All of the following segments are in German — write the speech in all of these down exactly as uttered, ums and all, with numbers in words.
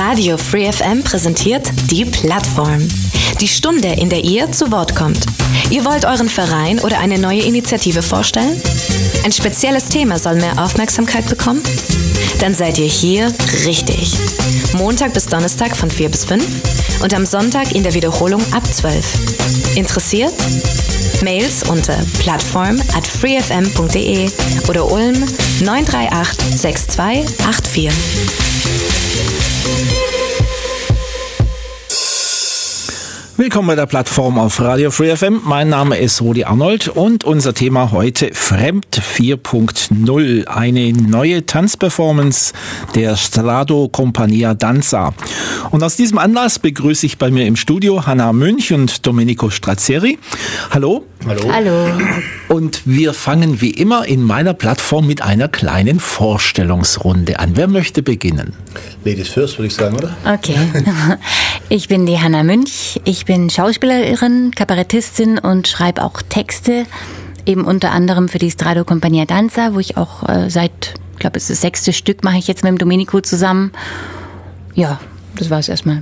Radio Free F M präsentiert die Plattform. Die Stunde, in der ihr zu Wort kommt. Ihr wollt euren Verein oder eine neue Initiative vorstellen? Ein spezielles Thema soll mehr Aufmerksamkeit bekommen? Dann seid ihr hier richtig. Montag bis Donnerstag von vier bis fünf und am Sonntag in der Wiederholung ab zwölf. Interessiert? Mails unter plattform at freefm punkt de oder Ulm neun drei acht sechs zwei acht vier. Willkommen bei der Plattform auf Radio Free F M. Mein Name ist Rudi Arnold und unser Thema heute Fremd vier Punkt null. Eine neue Tanzperformance der Strado Compagnia Danza. Und aus diesem Anlass begrüße ich bei mir im Studio Hanna Münch und Domenico Strazzeri. Hallo. Hallo. Hallo. Und wir fangen wie immer in meiner Plattform mit einer kleinen Vorstellungsrunde an. Wer möchte beginnen? Ladies first, würde ich sagen, oder? Okay. Ich bin die Hanna Münch. Ich bin Schauspielerin, Kabarettistin und schreibe auch Texte, eben unter anderem für die Strado Compagnia Danza, wo ich auch äh, seit, ich glaube, es ist das sechste Stück, mache ich jetzt mit dem Domenico zusammen. Ja, das war's erstmal.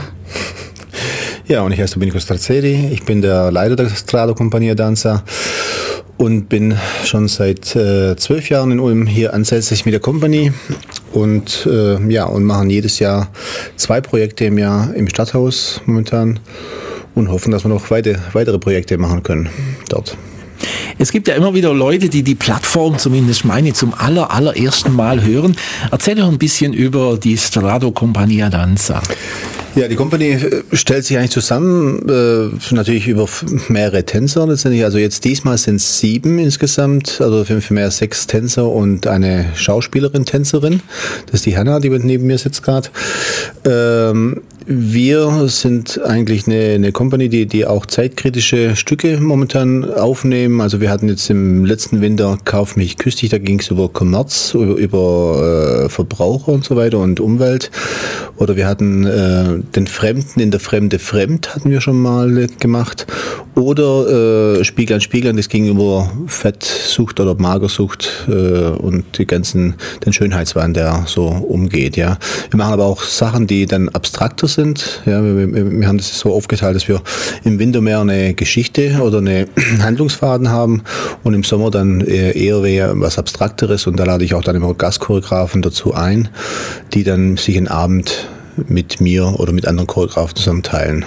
Ja, und ich heiße Domenico Strazzeri. Ich bin der Leiter der Strado Compagnia Danza und bin schon seit äh, zwölf Jahren in Ulm hier ansässig mit der Company und äh, ja und machen jedes Jahr zwei Projekte im Jahr im Stadthaus momentan und hoffen, dass wir noch weite, weitere Projekte machen können dort. Es gibt ja immer wieder Leute, die die Plattform, zumindest meine, zum aller, allerersten Mal hören. Erzähl doch ein bisschen über die Strado Compagnia Danza. Ja, die Company stellt sich eigentlich zusammen, äh, natürlich über mehrere Tänzer letztendlich. Also jetzt diesmal sind es sieben insgesamt, also für mehr sechs Tänzer und eine Schauspielerin, Tänzerin. Das ist die Hanna, die neben mir sitzt gerade. Ähm, wir sind eigentlich eine, eine Company, die, die auch zeitkritische Stücke momentan aufnehmen. Also wir hatten jetzt im letzten Winter Kauf mich, küss dich, da ging es über Kommerz, über, über äh, Verbraucher und so weiter und Umwelt. Oder wir hatten äh, den Fremden in der Fremde fremd, hatten wir schon mal gemacht. Oder äh, Spiegel an Spiegel, das ging über Fettsucht oder Magersucht äh, und die ganzen, den Schönheitswahn, der so umgeht. Ja, wir machen aber auch Sachen, die dann abstrakter sind. Ja, wir, wir, wir haben das so aufgeteilt, dass wir im Winter mehr eine Geschichte oder eine Handlungsfaden haben und im Sommer dann eher, eher was Abstrakteres. Und da lade ich auch dann immer Gastchoreografen dazu ein, die dann sich einen Abend mit mir oder mit anderen Choreografen zusammen teilen.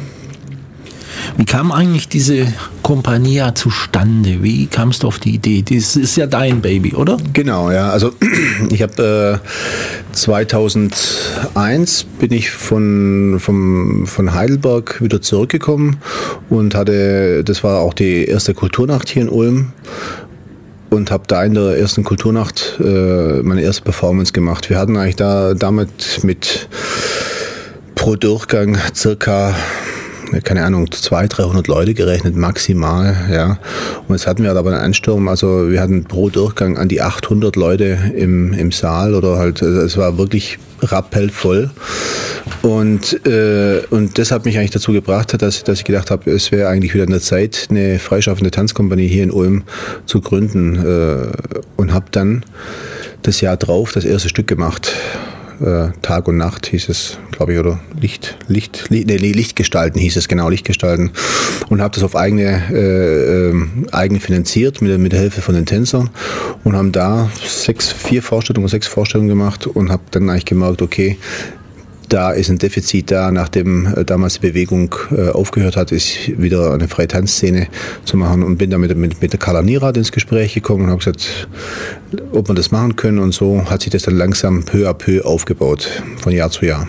Wie kam eigentlich diese Compagnia zustande? Wie kamst du auf die Idee? Das ist ja dein Baby, oder? Genau, ja. Also ich habe äh, zweitausendeins bin ich von, vom, von Heidelberg wieder zurückgekommen und hatte, das war auch die erste Kulturnacht hier in Ulm. Und habe da in der ersten Kulturnacht äh, meine erste Performance gemacht. Wir hatten eigentlich da damit mit pro Durchgang circa, keine Ahnung, zweihundert, dreihundert Leute gerechnet, maximal, ja. Und jetzt hatten wir aber einen Ansturm, also wir hatten pro Durchgang an die achthundert Leute im, im Saal oder halt, es war wirklich rappelvoll. Und, äh, und das hat mich eigentlich dazu gebracht, dass, dass ich gedacht habe, es wäre eigentlich wieder an der Zeit, eine freischaffende Tanzkompanie hier in Ulm zu gründen. Äh, und habe dann das Jahr drauf das erste Stück gemacht. Äh, Tag und Nacht hieß es, glaube ich, oder Licht, Licht, Licht, nee, Lichtgestalten hieß es, genau, Lichtgestalten. Und habe das auf eigene, äh, äh, eigene finanziert, mit, mit der Hilfe von den Tänzern. Und haben da sechs, vier Vorstellungen, sechs Vorstellungen gemacht und habe dann eigentlich gemerkt, okay, da ist ein Defizit da, nachdem äh, damals die Bewegung äh, aufgehört hat, ist wieder eine freie Tanzszene zu machen und bin damit mit, mit der Carla Nierat ins Gespräch gekommen und habe gesagt, ob wir das machen können, und so hat sich das dann langsam peu à peu aufgebaut, von Jahr zu Jahr.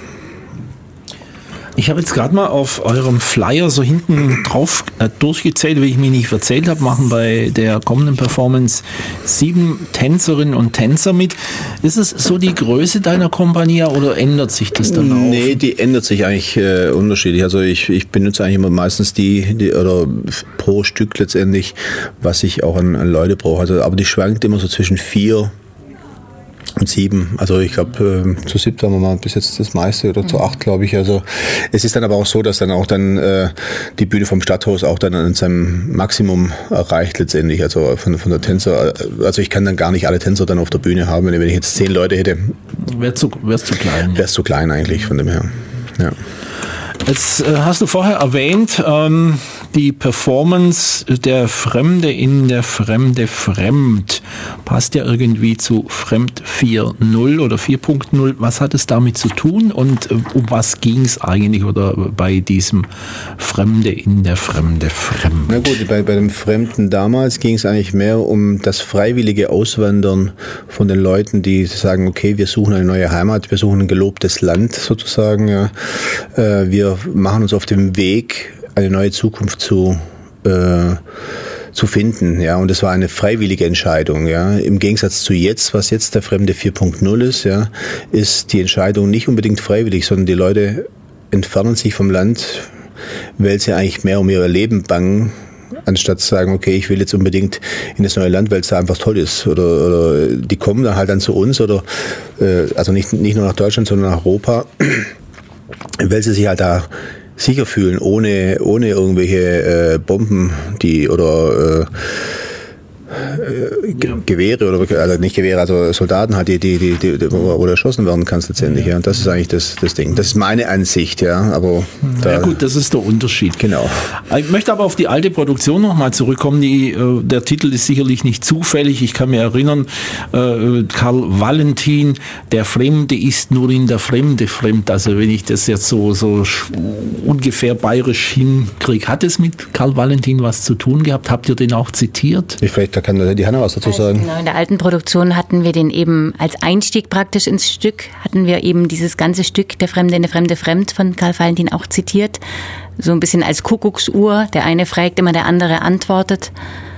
Ich habe jetzt gerade mal auf eurem Flyer so hinten drauf äh, durchgezählt, wie ich mich nicht verzählt habe, machen bei der kommenden Performance sieben Tänzerinnen und Tänzer mit. Ist es so die Größe deiner Compagnia oder ändert sich das dann auch? Nee, die ändert sich eigentlich äh, unterschiedlich. Also ich, ich benutze eigentlich immer meistens die, die oder pro Stück letztendlich, was ich auch an, an Leute brauche. Also, aber die schwankt immer so zwischen vier Und sieben, also ich glaube, äh, zu siebt haben wir mal bis jetzt das meiste oder zu acht, glaube ich. Also es ist dann aber auch so, dass dann auch dann äh, die Bühne vom Stadthaus auch dann an seinem Maximum erreicht letztendlich, also von, von der Tänzer. Also ich kann dann gar nicht alle Tänzer dann auf der Bühne haben, wenn ich jetzt zehn Leute hätte. Wäre zu, wär's zu klein. Wäre es zu klein eigentlich von dem her, ja. Jetzt äh, hast du vorher erwähnt, ähm, die Performance der Fremde in der Fremde fremd. Passt ja irgendwie zu Fremd vier Punkt null oder vier Punkt null. Was hat es damit zu tun und äh, um was ging es eigentlich oder bei diesem Fremde in der Fremde fremd? Na gut, bei, bei dem Fremden damals ging es eigentlich mehr um das freiwillige Auswandern von den Leuten, die sagen, okay, wir suchen eine neue Heimat, wir suchen ein gelobtes Land sozusagen. Ja. Äh, wir machen uns auf dem Weg, eine neue Zukunft zu, äh, zu finden. Ja. Und das war eine freiwillige Entscheidung. Ja. Im Gegensatz zu jetzt, was jetzt der Fremde vier Punkt null ist, ja, ist die Entscheidung nicht unbedingt freiwillig, sondern die Leute entfernen sich vom Land, weil sie eigentlich mehr um ihr Leben bangen, anstatt zu sagen, okay, ich will jetzt unbedingt in das neue Land, weil es da einfach toll ist. Oder, oder die kommen dann halt dann zu uns, oder äh, also nicht, nicht nur nach Deutschland, sondern nach Europa, weil sie sich halt da sicher fühlen, ohne, ohne irgendwelche äh, Bomben, die oder äh, Ge- Gewehre oder also nicht Gewehre, also Soldaten halt, die, die, die, die, die wo du erschossen werden kannst letztendlich. Ja. Und das ist eigentlich das, das Ding. Das ist meine Ansicht, ja. Aber da, ja gut, das ist der Unterschied. Genau. Ich möchte aber auf die alte Produktion nochmal zurückkommen. Die, äh, der Titel ist sicherlich nicht zufällig. Ich kann mir erinnern, äh, Karl Valentin, der Fremde ist nur in der Fremde fremd. Also wenn ich das jetzt so, so ungefähr bayerisch hinkriege, hat es mit Karl Valentin was zu tun gehabt? Habt ihr den auch zitiert? Ich vielleicht, da kann die Hanna was dazu sagen. Also genau, in der alten Produktion hatten wir den eben als Einstieg praktisch ins Stück, hatten wir eben dieses ganze Stück Der Fremde in der Fremde fremd von Karl Valentin auch zitiert. So ein bisschen als Kuckucksuhr. Der eine fragt immer, der andere antwortet.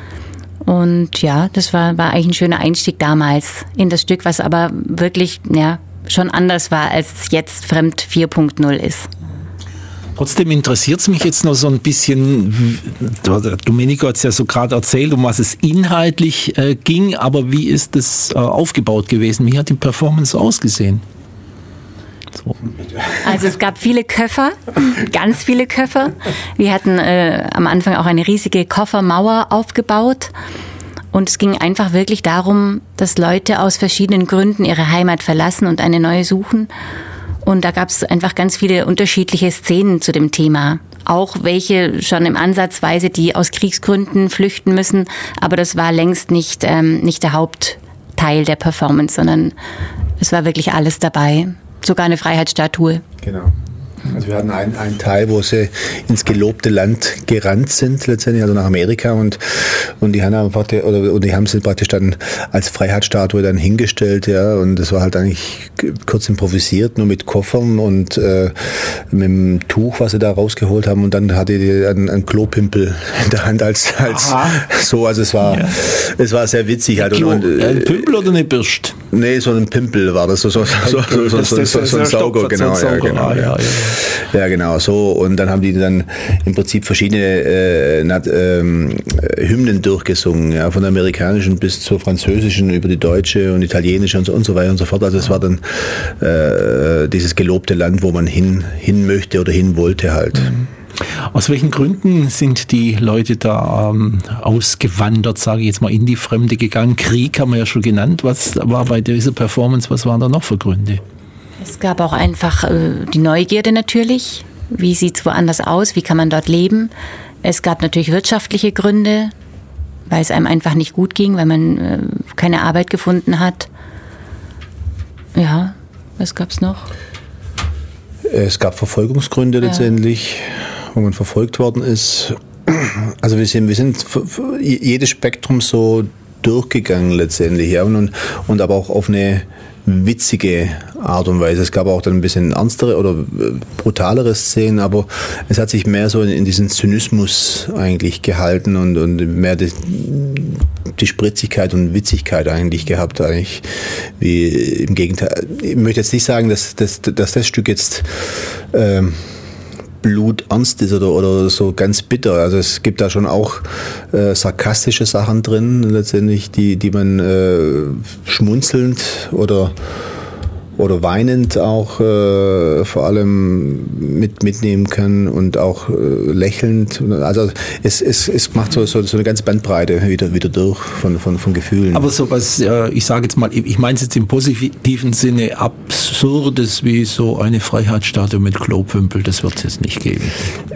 Und ja, das war, war eigentlich ein schöner Einstieg damals in das Stück, was aber wirklich ja, schon anders war, als jetzt Fremd vier Punkt null ist. Trotzdem interessiert es mich jetzt noch so ein bisschen, Domenico hat es ja so gerade erzählt, um was es inhaltlich äh, ging, aber wie ist das äh, aufgebaut gewesen? Wie hat die Performance ausgesehen? So. Also es gab viele Köffer, ganz viele Köffer. Wir hatten äh, am Anfang auch eine riesige Koffermauer aufgebaut. Und es ging einfach wirklich darum, dass Leute aus verschiedenen Gründen ihre Heimat verlassen und eine neue suchen. Und da gab es einfach ganz viele unterschiedliche Szenen zu dem Thema. Auch welche schon im Ansatzweise, die aus Kriegsgründen flüchten müssen. Aber das war längst nicht, ähm, nicht der Hauptteil der Performance, sondern es war wirklich alles dabei. Sogar eine Freiheitsstatue. Genau. Also wir hatten einen, einen Teil, wo sie ins gelobte Land gerannt sind, letztendlich, also nach Amerika, und, und die haben praktisch, oder, und die haben sie praktisch dann als Freiheitsstatue dann hingestellt, ja, und das war halt eigentlich kurz improvisiert, nur mit Koffern und äh, mit dem Tuch, was sie da rausgeholt haben, und dann hatte die einen, einen Klopimpel in der Hand als, als so, also es war, ja. es war sehr witzig halt. Klo, und, und, ein Pimpel oder eine Bürst? Nee, so ein Pimpel war das, so, so, so, so, so, so, so, so ein Sauger, genau, ja, genau, ja. Ja, genau, so. Und dann haben die dann im Prinzip verschiedene äh, ähm, Hymnen durchgesungen, ja, von der amerikanischen bis zur französischen, über die deutsche und italienische und so, und so weiter und so fort. Also es war dann äh, dieses gelobte Land, wo man hin, hin möchte oder hin wollte halt. Aus welchen Gründen sind die Leute da ähm, ausgewandert, sage ich jetzt mal, in die Fremde gegangen? Krieg haben wir ja schon genannt. Was war bei dieser Performance, was waren da noch für Gründe? Es gab auch einfach äh, die Neugierde natürlich. Wie sieht es woanders aus? Wie kann man dort leben? Es gab natürlich wirtschaftliche Gründe, weil es einem einfach nicht gut ging, weil man äh, keine Arbeit gefunden hat. Ja, was gab es noch? Es gab Verfolgungsgründe letztendlich, ja, wo man verfolgt worden ist. Also wir sind, wir sind jedes Spektrum so durchgegangen letztendlich, ja, und, und aber auch auf eine witzige Art und Weise. Es gab auch dann ein bisschen ernstere oder brutalere Szenen, aber es hat sich mehr so in, in diesen Zynismus eigentlich gehalten und, und mehr die, die Spritzigkeit und Witzigkeit eigentlich gehabt, eigentlich, wie im Gegenteil. Ich möchte jetzt nicht sagen, dass, dass, dass das Stück jetzt ähm, bluternst ist oder, oder so ganz bitter. Also es gibt da schon auch äh, sarkastische Sachen drin, letztendlich, die, die man äh, schmunzelnd oder oder weinend auch äh, vor allem mit, mitnehmen kann und auch äh, lächelnd. Also es, es, es macht so, so, so eine ganze Bandbreite wieder, wieder durch von, von, von Gefühlen. Aber so was, äh, ich sage jetzt mal, ich meine es jetzt im positiven Sinne, Absurdes wie so eine Freiheitsstatue mit Klopümpel, das wird es jetzt nicht geben.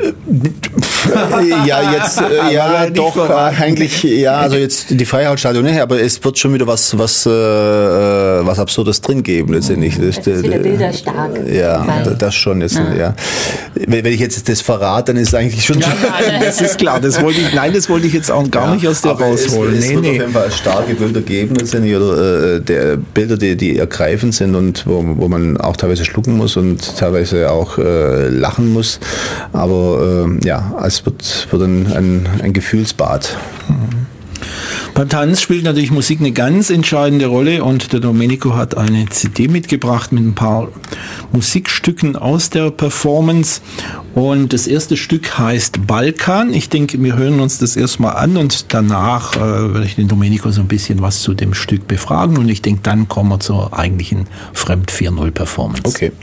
ja, jetzt, äh, ja, doch, äh, eigentlich, ja, also jetzt die Freiheitsstatue, ne, aber es wird schon wieder was, was, äh, was Absurdes drin geben, letztendlich. Das ist wieder bilderstark. Ja, Fall. Das schon jetzt, ah. ja. Wenn ich jetzt das verrate, dann ist es eigentlich schon... Ja, nein, das ist klar, das wollte ich, nein, das wollte ich jetzt auch gar ja, nicht aus der rausholen. Es, es nee, wird nee. auf jeden Fall starke Bilder geben, letztendlich, oder äh, der Bilder, die, die ergreifend sind und wo, wo man auch teilweise schlucken muss und teilweise auch äh, lachen muss, aber äh, ja, es wird, wird ein, ein, ein Gefühlsbad. Mhm. Beim Tanz spielt natürlich Musik eine ganz entscheidende Rolle und der Domenico hat eine C D mitgebracht mit ein paar Musikstücken aus der Performance und das erste Stück heißt Balkan. Ich denke, wir hören uns das erstmal an und danach äh, werde ich den Domenico so ein bisschen was zu dem Stück befragen und ich denke, dann kommen wir zur eigentlichen Fremd vier null Performance. Okay.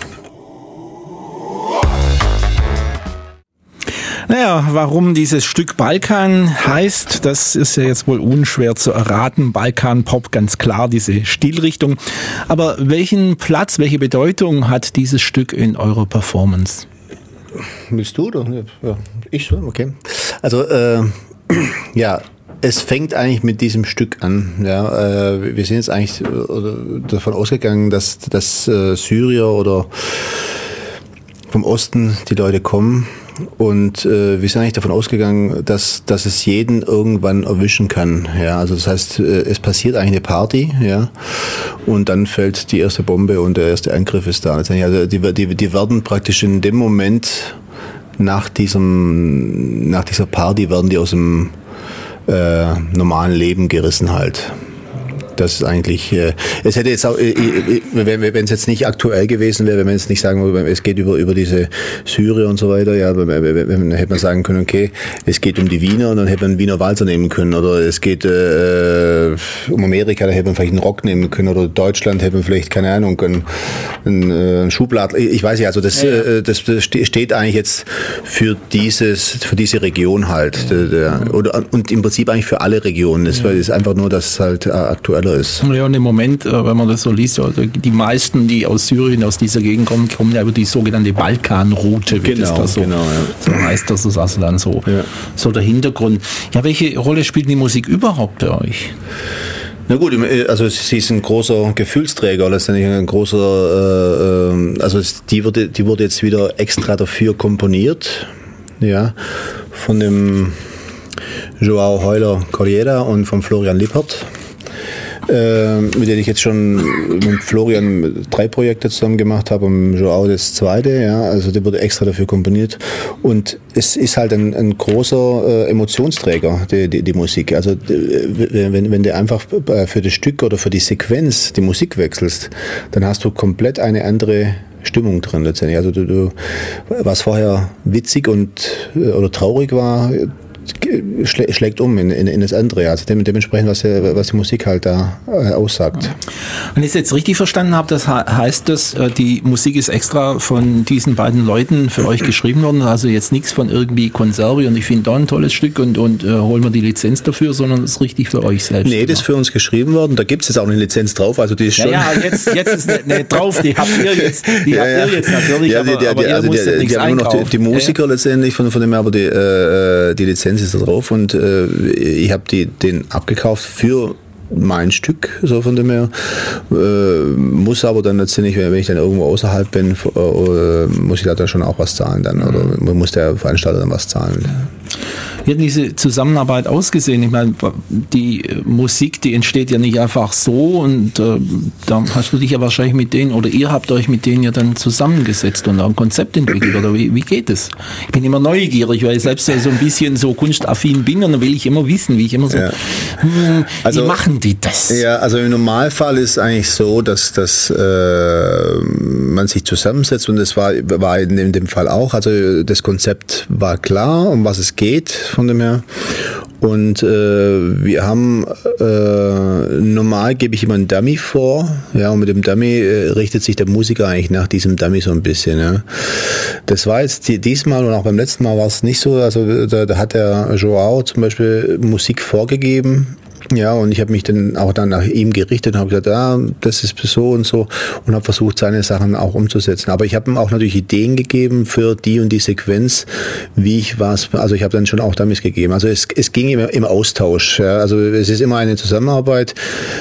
Naja, warum dieses Stück Balkan heißt, das ist ja jetzt wohl unschwer zu erraten. Balkan-Pop, ganz klar, diese Stilrichtung. Aber welchen Platz, welche Bedeutung hat dieses Stück in eurer Performance? Willst du oder? Ja, ich schon, okay. Also, äh, ja, es fängt eigentlich mit diesem Stück an. Ja, äh, wir sind jetzt eigentlich äh, davon ausgegangen, dass, dass äh, Syrier oder vom Osten die Leute kommen. Und äh, wir sind eigentlich davon ausgegangen, dass, dass es jeden irgendwann erwischen kann. Ja, also das heißt, äh, es passiert eigentlich eine Party, ja, und dann fällt die erste Bombe und der erste Angriff ist da. Also die, die, die werden praktisch in dem Moment nach diesem, nach dieser Party werden die aus dem äh, normalen Leben gerissen halt. Das ist eigentlich, äh, es hätte jetzt auch, äh, wenn es jetzt nicht aktuell gewesen wäre, wenn man jetzt nicht sagen würde, es geht über, über diese Syrier und so weiter, ja, dann hätte man sagen können, okay, es geht um die Wiener und dann hätte man einen Wiener Walzer nehmen können, oder es geht äh, um Amerika, da hätte man vielleicht einen Rock nehmen können, oder Deutschland hätte man vielleicht, keine Ahnung, einen, einen Schubladen, ich weiß nicht, also das, ja, ja. das, das steht eigentlich jetzt für dieses, für diese Region halt, der, der, oder, und im Prinzip eigentlich für alle Regionen, das ja. ist einfach nur, dass es halt aktuell ist. Ja, und im Moment, wenn man das so liest, die meisten, die aus Syrien, aus dieser Gegend kommen, kommen ja über die sogenannte Balkanroute, wie genau, das so, genau, ja. so heißt. Das ist also dann so, ja. so der Hintergrund. Ja, welche Rolle spielt die Musik überhaupt bei euch? Na gut, also sie ist ein großer Gefühlsträger, letztendlich ein großer, äh, also die wurde, die wurde jetzt wieder extra dafür komponiert, ja, von dem Joao Heuler Corriera und von Florian Lippert. Äh, mit denen ich jetzt schon mit Florian drei Projekte zusammen gemacht habe und Joao das zweite, ja, also der wurde extra dafür komponiert und es ist halt ein, ein großer äh, Emotionsträger, die, die, die Musik, also wenn, wenn du einfach für das Stück oder für die Sequenz die Musik wechselst, dann hast du komplett eine andere Stimmung drin letztendlich, also du, du was vorher witzig und oder traurig war, schlägt um in, in, in das andere, also dementsprechend, was, was die Musik halt da äh, aussagt. Wenn ich es jetzt richtig verstanden habe, das heißt das, die Musik ist extra von diesen beiden Leuten für euch geschrieben worden, also jetzt nichts von irgendwie Konserve und ich finde da ein tolles Stück und, und äh, holen wir die Lizenz dafür, sondern das ist richtig für euch selbst. Nee, das ist für uns geschrieben worden, da gibt es jetzt auch eine Lizenz drauf, also die ist schon... Ja, ja jetzt, jetzt ist nicht, nicht drauf, die habt ihr jetzt, die ja, habt ihr jetzt natürlich, ja, die, die, aber, aber also ihr musstet nichts einkaufen. Die haben nur noch die, die Musiker ja, ja. letztendlich von, von dem, aber die, äh, die Lizenz ist da drauf und äh, ich habe die den abgekauft für mein Stück, so von dem her, äh, muss aber dann letztendlich, wenn ich dann irgendwo außerhalb bin, äh, muss ich da dann schon auch was zahlen dann, oder muss der Veranstalter dann was zahlen. Wie hat diese Zusammenarbeit ausgesehen? Ich meine, die Musik, die entsteht ja nicht einfach so und äh, da hast du dich ja wahrscheinlich mit denen oder ihr habt euch mit denen ja dann zusammengesetzt und auch ein Konzept entwickelt oder wie, wie geht es? Ich bin immer neugierig, weil ich selbst so ein bisschen so kunstaffin bin und dann will ich immer wissen, wie ich immer so, ja. hm, also, wie machen die das? Ja, also im Normalfall ist eigentlich so, dass, dass äh, man sich zusammensetzt und das war, war in, in dem Fall auch, also das Konzept war klar, um was es geht von dem her. Und äh, wir haben, äh, normal gebe ich immer einen Dummy vor, ja, und mit dem Dummy äh, richtet sich der Musiker eigentlich nach diesem Dummy so ein bisschen, ja. Das war jetzt die, diesmal und auch beim letzten Mal war es nicht so, also da, da hat der Joao zum Beispiel Musik vorgegeben. Ja, und ich habe mich dann auch dann nach ihm gerichtet und habe gesagt, ah, das ist so und so und habe versucht, seine Sachen auch umzusetzen. Aber ich habe ihm auch natürlich Ideen gegeben für die und die Sequenz, wie ich was, also ich habe dann schon auch damit gegeben. Also es, es ging immer im Austausch. Ja. Also es ist immer eine Zusammenarbeit.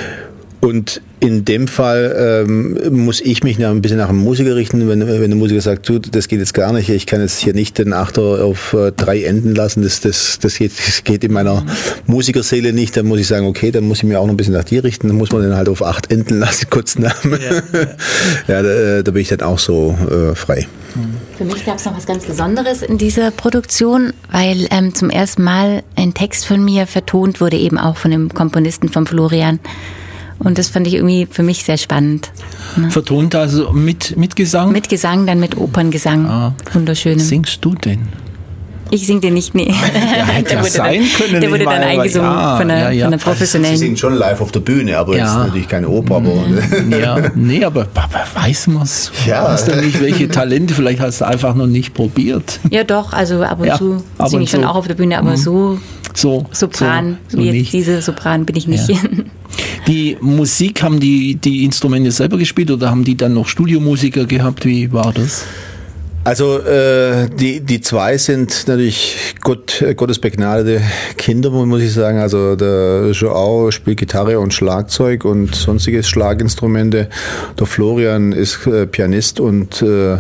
Und in dem Fall ähm, muss ich mich nach, ein bisschen nach dem Musiker richten, wenn, wenn der Musiker sagt, du, das geht jetzt gar nicht, ich kann jetzt hier nicht den Achter auf äh, drei enden lassen, das, das, das, geht, das geht in meiner Musikerseele nicht, dann muss ich sagen, okay, dann muss ich mich auch noch ein bisschen nach dir richten, dann muss man den halt auf acht enden lassen, kurz Namen. Ja, ja. ja da, da bin ich dann auch so äh, frei. Für mich gab es noch was ganz Besonderes in dieser Produktion, weil ähm, zum ersten Mal ein Text von mir vertont wurde, eben auch von dem Komponisten von Florian. Und das fand ich irgendwie für mich sehr spannend. Ne? Vertont also mit, mit Gesang? Mit Gesang, dann mit Operngesang. Ah. Wunderschön. Singst du denn? Ich singe den nicht, nee. Ja, hätte ja sein können. Der wurde dann eingesungen ja, von, einer, ja, ja. von einer professionellen. Sie singt schon live auf der Bühne, aber ja. Jetzt natürlich keine Oper. Aber ja, nee, aber weiß man es. Ja. Hast du nicht welche Talente? Vielleicht hast du einfach noch nicht probiert. Ja, doch, also ab und ja, zu singe ich schon so. Auch auf der Bühne, aber mhm. so, so Sopran, so, so wie jetzt nicht. Diese Sopran bin ich nicht. Ja. Die Musik, haben die die Instrumente selber gespielt oder haben die dann noch Studiomusiker gehabt? Wie war das? Also äh, die die zwei sind natürlich Gott, Gottes begnadete Kinder, muss ich sagen. Also der Joao spielt Gitarre und Schlagzeug und sonstige Schlaginstrumente. Der Florian ist äh, Pianist und äh,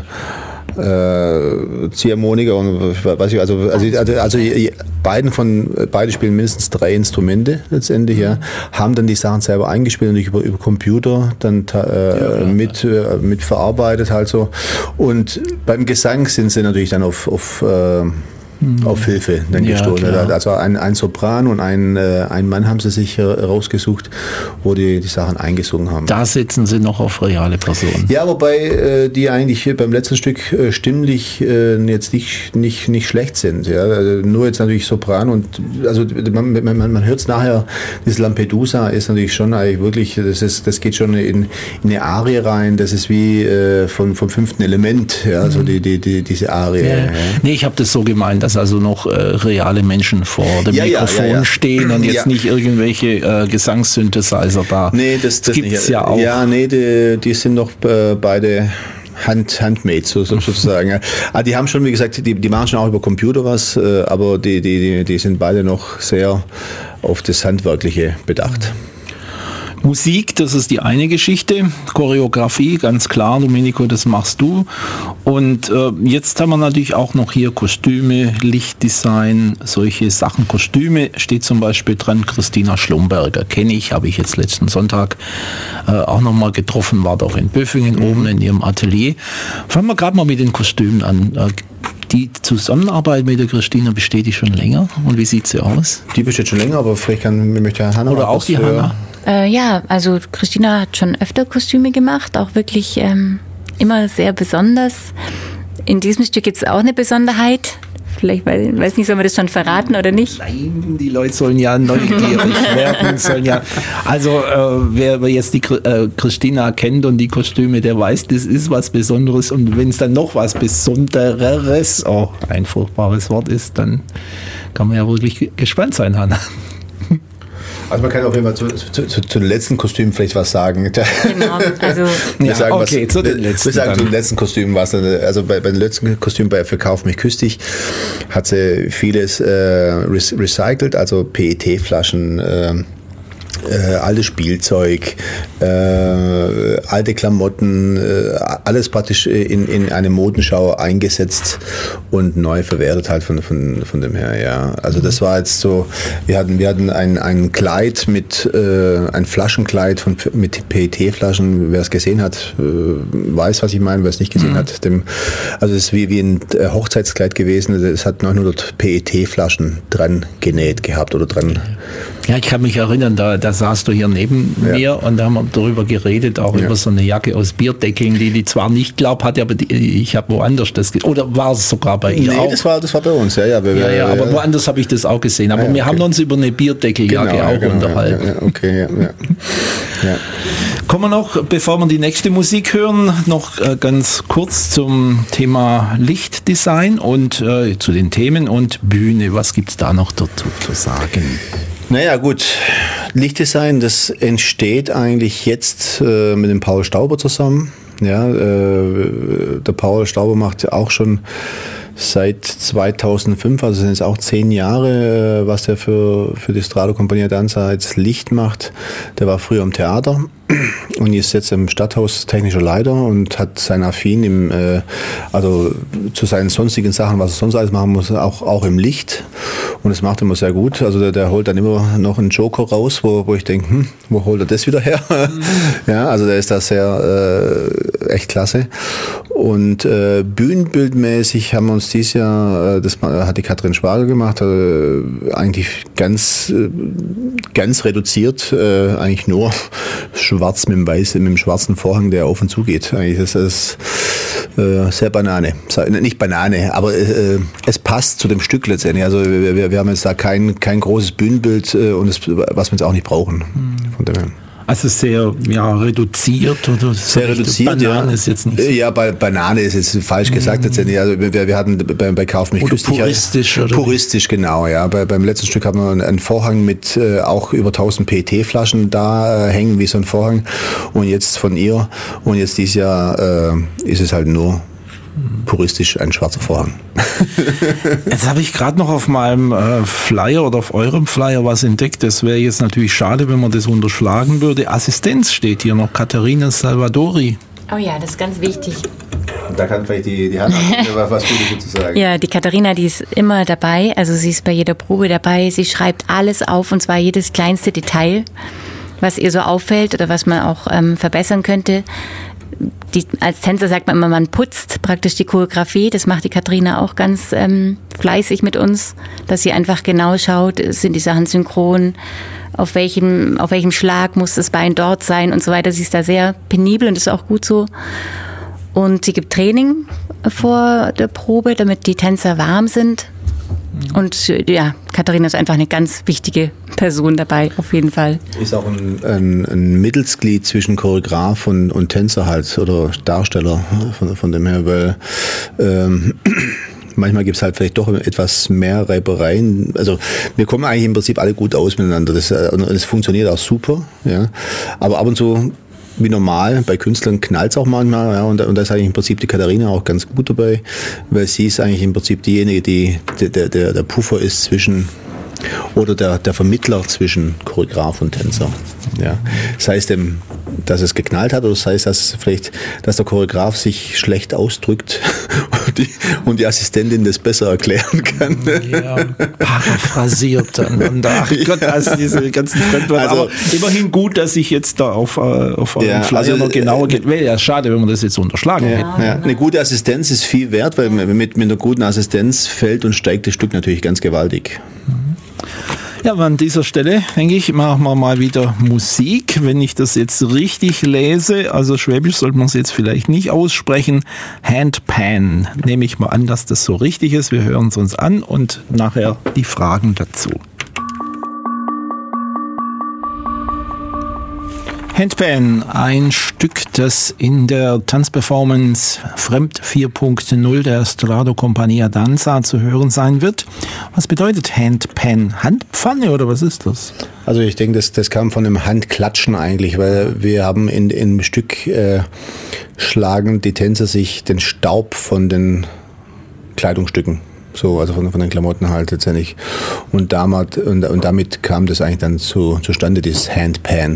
äh, Ziehharmoniker und weiß ich, also also, also, also beiden von beide spielen mindestens drei Instrumente letztendlich, ja, haben dann die Sachen selber eingespielt und über über Computer dann äh, ja, mit äh, mit verarbeitet halt so. Und beim Gesang sind sie natürlich dann auf auf äh, auf Hilfe dann ja, gestoßen. Klar. Also ein, ein Sopran und ein, äh, ein Mann haben sie sich rausgesucht, wo die die Sachen eingesungen haben. Da setzen sie noch auf reale Personen. Ja, wobei äh, die eigentlich beim letzten Stück äh, stimmlich äh, jetzt nicht, nicht, nicht schlecht sind. Ja? Also nur jetzt natürlich Sopran und also man, man, man hört es nachher, das Lampedusa ist natürlich schon eigentlich wirklich, das ist, das geht schon in, in eine Arie rein, das ist wie äh, von, vom fünften Element, ja, also die, die, die, diese Arie. Ja. Ja. Nee, ich habe das so gemeint, dass also noch äh, reale Menschen vor dem ja, Mikrofon ja, ja, ja. stehen und jetzt ja. nicht irgendwelche äh, Gesangssynthesizer da. Nee, das, das gibt's nicht. ja auch. Ja, nee, die, die sind doch äh, beide Hand, Handmade so, sozusagen. Ja. Ah, die haben schon, wie gesagt, die, die machen schon auch über Computer was, äh, aber die, die, die sind beide noch sehr auf das Handwerkliche bedacht. Musik, das ist die eine Geschichte. Choreografie, ganz klar, Domenico, das machst du. Und äh, jetzt haben wir natürlich auch noch hier Kostüme, Lichtdesign, solche Sachen. Kostüme steht zum Beispiel dran, Christina Schlumberger, kenne ich, habe ich jetzt letzten Sonntag äh, auch nochmal getroffen, war doch in Böfingen mhm. oben in ihrem Atelier. Fangen wir gerade mal mit den Kostümen an. Äh, Die Zusammenarbeit mit der Christina besteht die schon länger? Und wie sieht sie aus? Die besteht schon länger, aber vielleicht kann, möchte Hanna Oder auch die für... Hanna? Äh, ja, also Christina hat schon öfter Kostüme gemacht, auch wirklich ähm, immer sehr besonders. In diesem Stück gibt es auch eine Besonderheit. Vielleicht, weil, weiß nicht, sollen wir das schon verraten oder nicht? Nein, die Leute sollen ja neugierig werden. Sollen ja, also äh, wer, wer jetzt die äh, Christina kennt und die Kostüme, der weiß, das ist was Besonderes. Und wenn es dann noch was Besondereres, oh, ein furchtbares Wort ist, dann kann man ja wirklich gespannt sein, Hanna. Also man kann auf jeden Fall zu, zu, zu, zu den letzten Kostümen vielleicht was sagen. Genau, also wir ja, sagen, okay, was, zu den letzten. Wir sagen dann. zu den letzten Kostümen was. Also bei, bei den letzten Kostümen bei Verkauf mich küss dich hat sie vieles äh, recycelt, also P E T-Flaschen äh, Äh, altes Spielzeug, äh, alte Klamotten, äh, alles praktisch in, in eine Modenschau eingesetzt und neu verwertet halt von, von, von dem her, ja. Also das war jetzt so, wir hatten, wir hatten ein, ein Kleid mit, äh, ein Flaschenkleid von, mit P E T-Flaschen, wer es gesehen hat, äh, weiß, was ich meine, wer es nicht gesehen mhm. hat. Dem, also es ist wie, wie ein Hochzeitskleid gewesen, es hat neunhundert P E T-Flaschen dran genäht gehabt oder dran. Ja, ich kann mich erinnern, da, da saßt du hier neben ja. mir und da haben wir darüber geredet, auch ja. über so eine Jacke aus Bierdeckeln, die die zwar nicht glaub hatte, aber die, ich habe woanders das gesehen. Oder war es sogar bei ihr nee, auch? das war, das war bei uns, ja. Ja, wir, ja, ja aber woanders habe ich das auch gesehen. Aber ja, okay. wir haben uns über eine Bierdeckeljacke genau, auch genau, unterhalten. Ja, ja, okay, ja, ja. ja. Kommen wir noch, bevor wir die nächste Musik hören, noch äh, ganz kurz zum Thema Lichtdesign und äh, zu den Themen und Bühne. Was gibt es da noch dazu zu sagen? Naja gut, Lichtdesign, das entsteht eigentlich jetzt äh, mit dem Paul Stauber zusammen. Ja, äh, der Paul Stauber macht ja auch schon seit zweitausendfünf, also sind jetzt auch zehn Jahre, äh, was der für, für die Strado Compagnia Danza als Licht macht. Der war früher im Theater und ist jetzt im Stadthaus technischer Leiter und hat sein Affin im, äh, also zu seinen sonstigen Sachen, was er sonst alles machen muss, auch, auch im Licht. Und das macht er immer sehr gut. Also der, der holt dann immer noch einen Joker raus, wo, wo ich denke, hm, wo holt er das wieder her? Mhm. Ja, also der ist da sehr äh, echt klasse. Und äh, bühnenbildmäßig haben wir uns dieses Jahr, äh, das hat die Katrin Schwager gemacht, äh, eigentlich ganz, äh, ganz reduziert, äh, eigentlich nur schwarz mit dem weißen, mit dem schwarzen Vorhang, der auf und zu geht. Eigentlich ist das äh, sehr Banane. Nicht Banane, aber äh, es passt zu dem Stück letztendlich. Also wir, wir, wir haben jetzt da kein, kein großes Bühnenbild äh, und das, was wir jetzt auch nicht brauchen. Von dem her. Also sehr ja, reduziert oder sehr reduziert, Banane ja. ist jetzt nicht so. Ja, bei Banane ist jetzt falsch gesagt. Mm. Also wir, wir hatten bei, bei Kauf mich küsst dich puristisch ja, oder puristisch genau, ja. Bei, beim letzten Stück haben wir einen Vorhang mit äh, auch über tausend P E T-Flaschen da äh, hängen wie so ein Vorhang und jetzt von ihr und jetzt dieses Jahr äh, ist es halt nur puristisch ein schwarzer Vorhang. Jetzt habe ich gerade noch auf meinem äh, Flyer oder auf eurem Flyer was entdeckt. Das wäre jetzt natürlich schade, wenn man das unterschlagen würde. Assistenz steht hier noch, Katharina Salvadori. Oh ja, das ist ganz wichtig. Da kann vielleicht die, die Hanna was Gutes zu sagen. Ja, die Katharina, die ist immer dabei. Also sie ist bei jeder Probe dabei. Sie schreibt alles auf und zwar jedes kleinste Detail, was ihr so auffällt oder was man auch ähm, verbessern könnte. Die, als Tänzer sagt man immer, man putzt praktisch die Choreografie. Das macht die Katharina auch ganz ähm, fleißig mit uns, dass sie einfach genau schaut, sind die Sachen synchron, auf welchem, auf welchem Schlag muss das Bein dort sein und so weiter. Sie ist da sehr penibel und das ist auch gut so. Und sie gibt Training vor der Probe, damit die Tänzer warm sind. Und ja, Katharina ist einfach eine ganz wichtige Person dabei, auf jeden Fall. Ist auch ein, ein, ein Mittelsglied zwischen Choreograf und, und Tänzer halt oder Darsteller von, von dem her, weil ähm, manchmal gibt es halt vielleicht doch etwas mehr Reibereien. Also wir kommen eigentlich im Prinzip alle gut aus miteinander. Das, und es funktioniert auch super, ja. Aber ab und zu wie normal, bei Künstlern knallt es auch manchmal, ja, und, und da ist eigentlich im Prinzip die Katharina auch ganz gut dabei, weil sie ist eigentlich im Prinzip diejenige, die der, der, der Puffer ist zwischen, oder der, der Vermittler zwischen Choreograf und Tänzer. Ja. Das heißt, dass es geknallt hat, oder das heißt, dass vielleicht, dass der Choreograf sich schlecht ausdrückt und die, und die Assistentin das besser erklären kann. Ja, paraphrasiert dann. Und ach Gott, also diese ganzen Fremdwörter. Also, aber immerhin gut, dass ich jetzt da auf, auf eurem ja, Flyer also, noch genauer geht. Wäre ja schade, wenn man das jetzt unterschlagen ja, hätte. Ja. Eine gute Assistenz ist viel wert, weil mit, mit einer guten Assistenz fällt und steigt das Stück natürlich ganz gewaltig. Ja, an dieser Stelle, denke ich, machen wir mal wieder Musik. Wenn ich das jetzt richtig lese, also Schwäbisch sollte man es jetzt vielleicht nicht aussprechen, Handpan. Nehme ich mal an, dass das so richtig ist. Wir hören es uns an und nachher die Fragen dazu. Handpan, ein Stück, das in der Tanzperformance Fremd vier Punkt null der Strado Compagnia Danza zu hören sein wird. Was bedeutet Handpan? Handpfanne oder was ist das? Also ich denke, das, das kam von dem Handklatschen eigentlich, weil wir haben in, in einem Stück äh, schlagen die Tänzer sich den Staub von den Kleidungsstücken So, also von, von den Klamotten halt letztendlich. Und damit, und, und damit kam das eigentlich dann zu, zustande, dieses Handpan.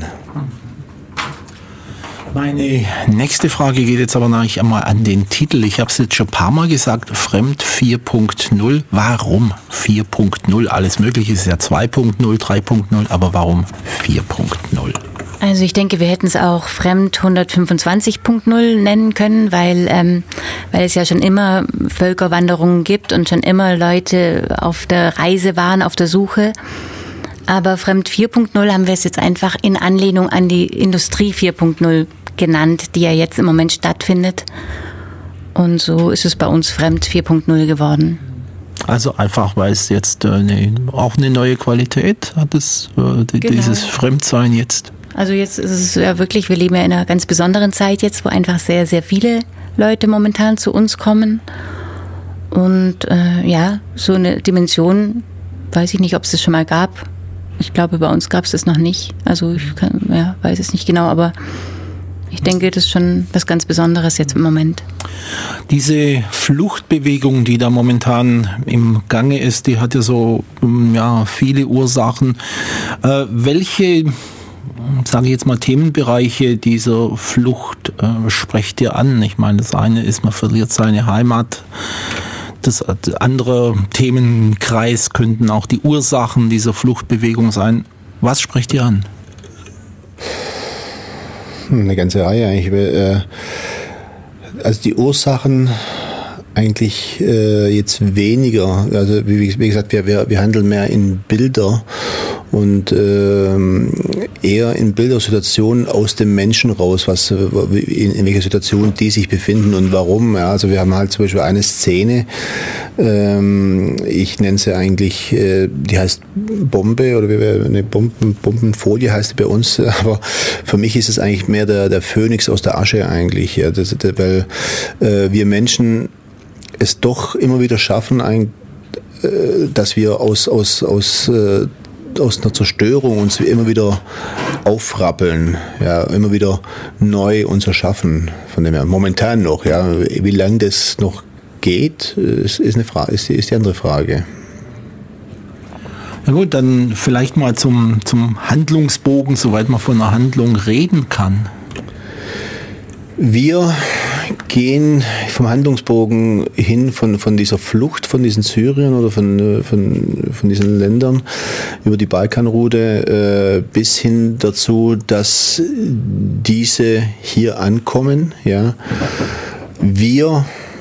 Meine nächste Frage geht jetzt aber noch einmal an den Titel. Ich habe es jetzt schon ein paar Mal gesagt, Fremd vier Punkt null. Warum vier Punkt null? Alles Mögliche ist ja zwei Punkt null, drei Punkt null, aber warum vier Punkt null? Also ich denke, wir hätten es auch Fremd hundertfünfundzwanzig Punkt null nennen können, weil, ähm, weil es ja schon immer Völkerwanderungen gibt und schon immer Leute auf der Reise waren, auf der Suche. Aber Fremd vier Punkt null haben wir es jetzt einfach in Anlehnung an die Industrie vier Punkt null genannt, die ja jetzt im Moment stattfindet. Und so ist es bei uns Fremd vier Punkt null geworden. Also einfach, weil es jetzt äh, eine, auch eine neue Qualität hat, es, äh, die, Genau. dieses Fremdsein jetzt. Also jetzt ist es ja wirklich, wir leben ja in einer ganz besonderen Zeit jetzt, wo einfach sehr, sehr viele Leute momentan zu uns kommen. Und äh, ja, so eine Dimension, weiß ich nicht, ob es das schon mal gab. Ich glaube, bei uns gab es das noch nicht. Also ich kann, ja, weiß es nicht genau, aber ich denke, das ist schon was ganz Besonderes jetzt im Moment. Diese Fluchtbewegung, die da momentan im Gange ist, die hat ja so ja, viele Ursachen. Äh, welche, sage ich jetzt mal, Themenbereiche dieser Flucht äh, sprecht ihr an? Ich meine, das eine ist, man verliert seine Heimat. Das andere Themenkreis könnten auch die Ursachen dieser Fluchtbewegung sein. Was spricht ihr an? Eine ganze Reihe eigentlich. Also die Ursachen eigentlich jetzt weniger. Also wie, wie gesagt, wir, wir, wir handeln mehr in Bilder und ähm, eher in Bildersituationen aus dem Menschen raus, was in, in welcher Situation die sich befinden und warum. Ja, also wir haben halt zum Beispiel eine Szene, ähm, ich nenne sie eigentlich, äh, die heißt Bombe oder eine Bomben, Bombenfolie heißt die bei uns, aber für mich ist es eigentlich mehr der, der Phönix aus der Asche eigentlich, ja, das, das, weil äh, wir Menschen es doch immer wieder schaffen, ein, äh, dass wir aus, aus, aus äh, aus einer Zerstörung uns immer wieder aufrappeln, ja, immer wieder neu uns erschaffen, von dem her. Momentan noch, ja, wie lange das noch geht, ist, ist, eine Frage, ist, ist die andere Frage. Na gut, dann vielleicht mal zum, zum Handlungsbogen, soweit man von einer Handlung reden kann. Wir gehen vom Handlungsbogen hin von, von dieser Flucht von diesen Syrern oder von, von, von diesen Ländern über die Balkanroute äh, bis hin dazu, dass diese hier ankommen. Ja. Wir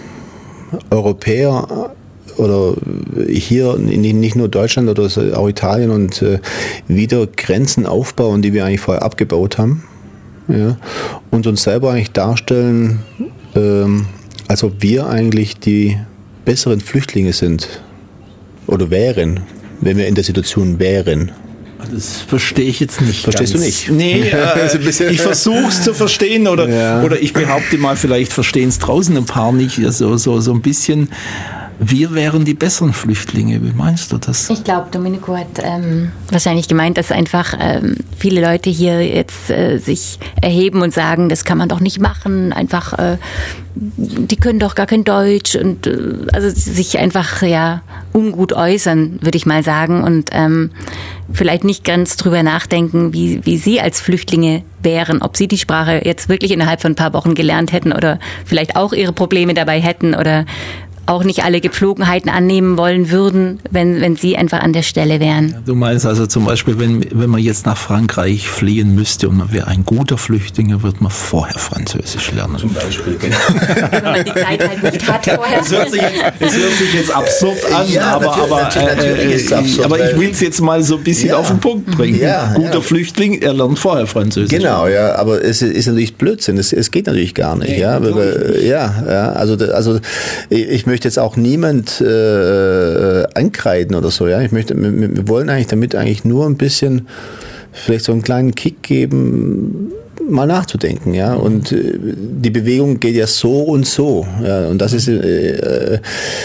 Europäer oder hier nicht nur Deutschland oder auch Italien und äh, wieder Grenzen aufbauen, die wir eigentlich vorher abgebaut haben. Ja, und uns selber eigentlich darstellen, ähm, als ob wir eigentlich die besseren Flüchtlinge sind oder wären, wenn wir in der Situation wären. Das verstehe ich jetzt nicht. Verstehst ganz. du nicht? Nee, äh, ich versuche es zu verstehen oder, ja. oder ich behaupte mal, vielleicht verstehen es draußen ein paar nicht. Also, so, so ein bisschen, wir wären die besseren Flüchtlinge. Wie meinst du das? Ich glaube, Domenico hat ähm, wahrscheinlich gemeint, dass einfach ähm, viele Leute hier jetzt äh, sich erheben und sagen, das kann man doch nicht machen. Einfach, äh, die können doch gar kein Deutsch und äh, also sich einfach ja ungut äußern, würde ich mal sagen. Und ähm, vielleicht nicht ganz drüber nachdenken, wie, wie sie als Flüchtlinge wären, ob sie die Sprache jetzt wirklich innerhalb von ein paar Wochen gelernt hätten oder vielleicht auch ihre Probleme dabei hätten oder auch nicht alle Gepflogenheiten annehmen wollen würden, wenn, wenn sie einfach an der Stelle wären. Du meinst also zum Beispiel, wenn, wenn man jetzt nach Frankreich fliehen müsste und man wäre ein guter Flüchtling, dann wird man vorher Französisch lernen. Zum Beispiel. Wenn man die Zeit halt nicht hat vorher. Es hört sich, es hört sich jetzt absurd an, Ja, aber, natürlich, aber, natürlich, natürlich äh, ist es absurd, aber ich weil- will es jetzt mal so ein bisschen Ja. auf den Punkt bringen. Ja, Guter ja. Flüchtling, er lernt vorher Französisch. Genau, ja, aber es ist natürlich Blödsinn. Es, es geht natürlich gar nicht. Nee, ja, weil, natürlich ja, ja, also, also ich, ich möchte jetzt auch niemand äh, ankreiden oder so. Ja, ich möchte, wir, wir wollen eigentlich damit eigentlich nur ein bisschen vielleicht so einen kleinen Kick geben, mal nachzudenken, ja. Und äh, die Bewegung geht ja so und so, ja. Und das ist äh,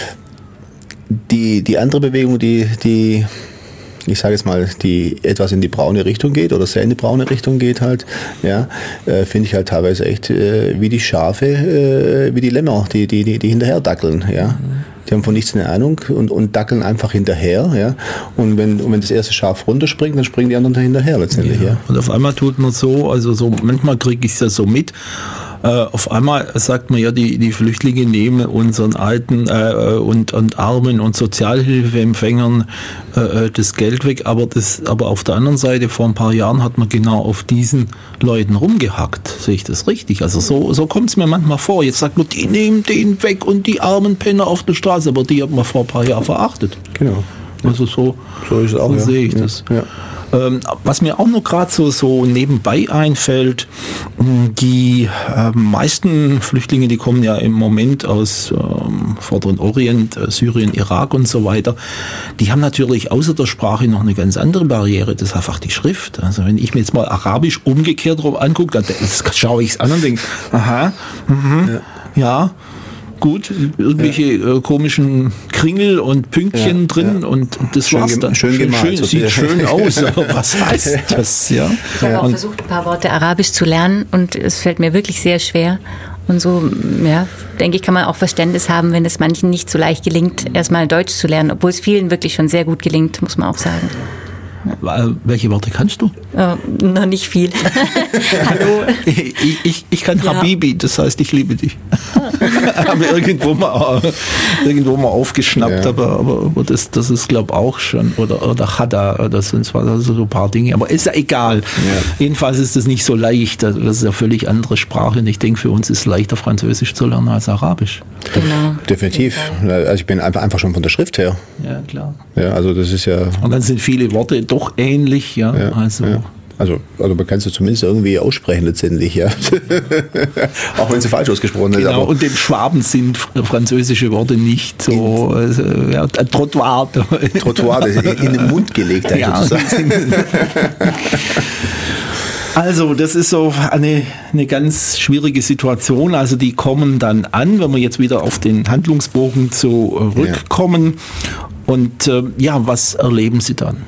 die die andere Bewegung, die die ich sage jetzt mal, die etwas in die braune Richtung geht oder sehr in die braune Richtung geht halt, ja, äh, finde ich halt teilweise echt äh, wie die Schafe, äh, wie die Lämmer, die, die, die, die hinterher dackeln, ja. die haben von nichts eine Ahnung und, und dackeln einfach hinterher. Ja? Und, wenn, und wenn das erste Schaf runterspringt, dann springen die anderen da hinterher letztendlich. Ja. Ja? Und auf einmal tut man so, also so manchmal kriege ich es ja so mit, äh, auf einmal sagt man ja, die, die Flüchtlinge nehmen unseren Alten äh, und, und Armen und Sozialhilfeempfängern äh, das Geld weg, aber, das, aber auf der anderen Seite, vor ein paar Jahren hat man genau auf diesen Leuten rumgehackt. Sehe ich das richtig? Also so, so kommt es mir manchmal vor. Jetzt sagt man, die nehmen den weg und die armen Penner auf der Straße, aber die hat man vor ein paar Jahren verachtet. Genau. Also so, so, ist es auch, so ja. sehe ich ja. das. Ja. Ähm, was mir auch noch gerade so, so nebenbei einfällt, die äh, meisten Flüchtlinge, die kommen ja im Moment aus ähm, Vorderen Orient, äh, Syrien, Irak und so weiter, die haben natürlich außer der Sprache noch eine ganz andere Barriere, das ist einfach die Schrift. Also wenn ich mir jetzt mal Arabisch umgekehrt drauf angucke, dann das schaue ich es an und denke, aha, mh, ja. ja. Gut, irgendwelche ja. äh, komischen Kringel und Pünktchen ja, drin ja. und das schön war's dann. Schön, schön gemalt. Schön, sieht schön aus, aber was heißt das? Ja? Ich habe auch versucht, ein paar Worte Arabisch zu lernen und es fällt mir wirklich sehr schwer. Und so, ja, denke ich, kann man auch Verständnis haben, wenn es manchen nicht so leicht gelingt, erstmal Deutsch zu lernen, obwohl es vielen wirklich schon sehr gut gelingt, muss man auch sagen. Ja. Welche Worte kannst du? Oh, noch nicht viel. Hallo. Ich, ich, ich kann ja. Habibi, das heißt, ich liebe dich. Haben wir irgendwo mal, irgendwo mal aufgeschnappt, ja. aber, aber, aber das, das ist, glaube ich, auch schon. Oder, oder Hada, das sind zwar so ein paar Dinge, aber ist ja egal. Ja. Jedenfalls ist das nicht so leicht. Das ist ja völlig andere Sprache. Und ich denke, für uns ist es leichter, Französisch zu lernen als Arabisch. Genau. Definitiv. Also ich bin einfach schon von der Schrift her. Ja, klar. Ja, also das ist ja. Und dann sind viele Worte doch ähnlich, ja. ja also. Ja. Also, also man kann es ja zumindest irgendwie aussprechen letztendlich, ja. Auch wenn sie falsch ausgesprochen ist. Genau, aber und dem Schwaben sind französische Worte nicht so, also, ja, Trottoir. Trottoir, das in, in den Mund gelegt, ja, sozusagen. Also das ist so eine, eine ganz schwierige Situation. Also die kommen dann an, wenn wir jetzt wieder auf den Handlungsbogen zurückkommen. Ja. Und äh, ja, was erleben Sie dann?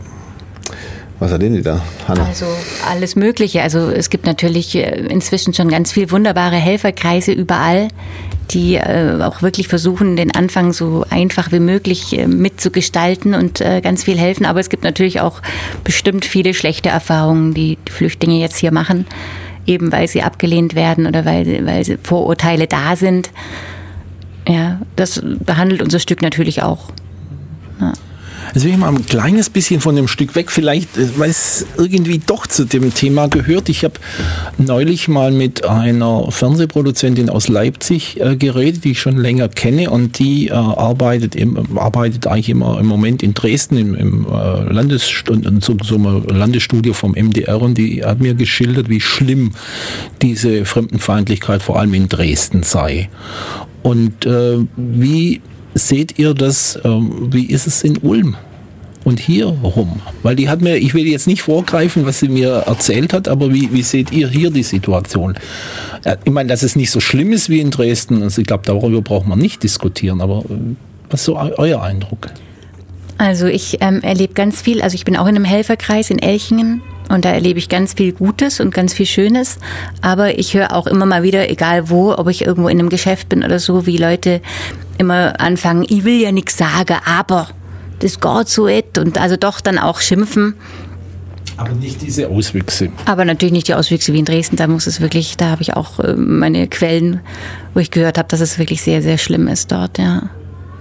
Was erleben Sie da, Hanna? Also alles Mögliche. Also es gibt natürlich inzwischen schon ganz viele wunderbare Helferkreise überall, die äh, auch wirklich versuchen, den Anfang so einfach wie möglich äh, mitzugestalten und äh, ganz viel helfen. Aber es gibt natürlich auch bestimmt viele schlechte Erfahrungen, die die Flüchtlinge jetzt hier machen, eben weil sie abgelehnt werden oder weil, weil Vorurteile da sind. Ja, das behandelt unser Stück natürlich auch. Ja. Jetzt will ich mal ein kleines bisschen von dem Stück weg, vielleicht, weil es irgendwie doch zu dem Thema gehört. Ich habe neulich mal mit einer Fernsehproduzentin aus Leipzig äh, geredet, die ich schon länger kenne, und die äh, arbeitet, im, arbeitet eigentlich immer im Moment in Dresden im, im äh, Landesstund, so, so einem Landesstudio vom M D R, und die hat mir geschildert, wie schlimm diese Fremdenfeindlichkeit vor allem in Dresden sei. Und äh, wie seht ihr das, ähm, wie ist es in Ulm und hier rum? Weil die hat mir, ich will jetzt nicht vorgreifen, was sie mir erzählt hat, aber wie, wie seht ihr hier die Situation? Ja, ich meine, dass es nicht so schlimm ist wie in Dresden, also ich glaube, darüber braucht man nicht diskutieren, aber was ist so euer Eindruck? Also ich ähm, erlebe ganz viel, also ich bin auch in einem Helferkreis in Elchingen. Und da erlebe ich ganz viel Gutes und ganz viel Schönes. Aber ich höre auch immer mal wieder, egal wo, ob ich irgendwo in einem Geschäft bin oder so, wie Leute immer anfangen, ich will ja nichts sagen, aber das geht so et. Und also doch dann auch schimpfen. Aber nicht diese Auswüchse. Aber natürlich nicht die Auswüchse wie in Dresden. Da muss es wirklich, da habe ich auch meine Quellen, wo ich gehört habe, dass es wirklich sehr, sehr schlimm ist dort, ja.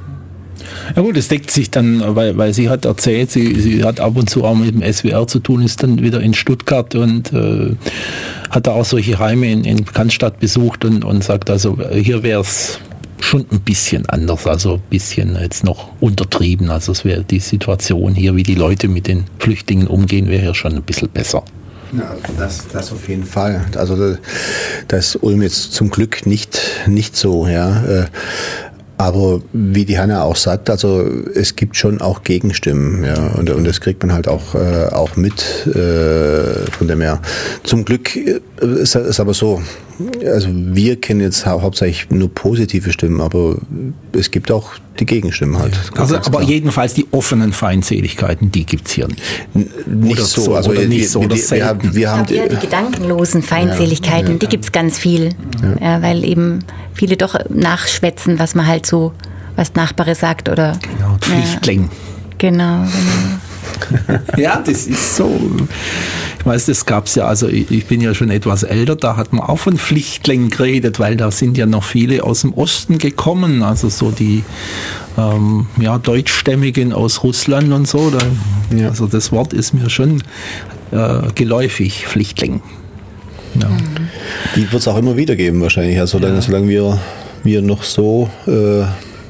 Ja gut, es deckt sich dann, weil, weil sie hat erzählt, sie, sie hat ab und zu auch mit dem S W R zu tun, ist dann wieder in Stuttgart und äh, hat da auch solche Heime in, in Cannstatt besucht und, und sagt, also hier wäre es schon ein bisschen anders, also ein bisschen jetzt noch untertrieben, also es wäre die Situation hier, wie die Leute mit den Flüchtlingen umgehen, wäre hier schon ein bisschen besser. Ja, das, das auf jeden Fall. Also das ist Ulm jetzt zum Glück nicht, nicht so, ja. Aber wie die Hanna auch sagt, also es gibt schon auch Gegenstimmen, ja, und, und das kriegt man halt auch, äh, auch mit, äh, von dem her. Zum Glück ist es aber so, also wir kennen jetzt hau- hauptsächlich nur positive Stimmen, aber es gibt auch die Gegenstimmen halt. Also, aber klar. Jedenfalls die offenen Feindseligkeiten, die gibt's hier nicht. N- nicht so, so, also oder nicht nicht so, wir, oder wir, wir haben, wir haben die, die gedankenlosen Feindseligkeiten, ja, die gibt's ganz viel, ja. Ja, weil eben viele doch nachschwätzen, was man halt so was Nachbare sagt oder... Genau, Pflichtling. Ja, genau, genau. Ja, das ist so. Ich weiß, das gab es ja, also ich, ich bin ja schon etwas älter, da hat man auch von Pflichtlingen geredet, weil da sind ja noch viele aus dem Osten gekommen, also so die ähm, ja, Deutschstämmigen aus Russland und so. Da, ja. Also das Wort ist mir schon äh, geläufig, Pflichtling. Ja. Die wird es auch immer wieder geben wahrscheinlich, also ja. solange wir, wir noch so... Äh,